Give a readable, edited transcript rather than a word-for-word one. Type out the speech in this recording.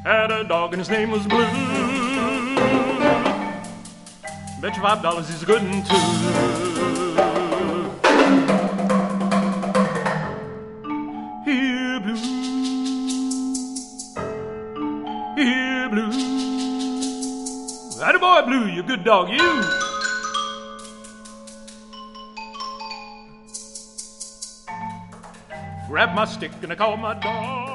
Had a dog and his name was Blue. Bet you $5 he's a good one too. Here, Blue. Here, Blue. Attaboy, Blue, you good dog, you. Grab my stick and I call my dog.